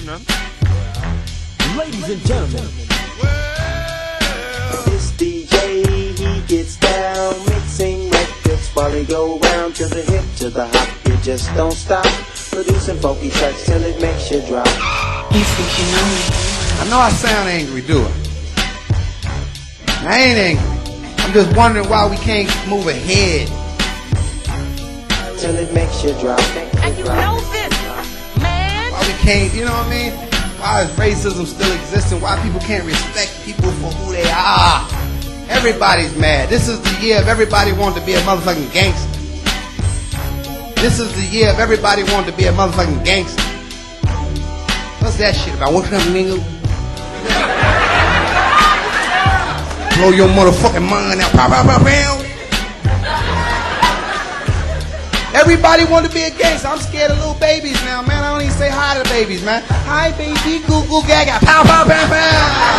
man. Ladies and gentlemen, this DJ, he gets down, mixing records while they go round to the hip, to the hop. You just don't stop, producing funky tracks till it makes you drop. You think you know me? I know I sound angry, do it. I ain't angry. I'm just wondering why we can't move ahead. Till it makes you drop. And you know this, man. Why we can't, you know what I mean? Why is racism still existing? Why people can't respect people for who they are? Everybody's mad. This is the year of everybody wanting to be a motherfucking gangster. This is the year of everybody wanting to be a motherfucking gangster. What's that shit about? What's up, nigga? Blow your motherfucking mind out. Pow, pow, pow, pow. Everybody want to be a gangster. I'm scared of little babies now, man. I don't even say hi to babies, man. Hi, baby. Goo, goo, gaga. Pow, pow, pow, pow.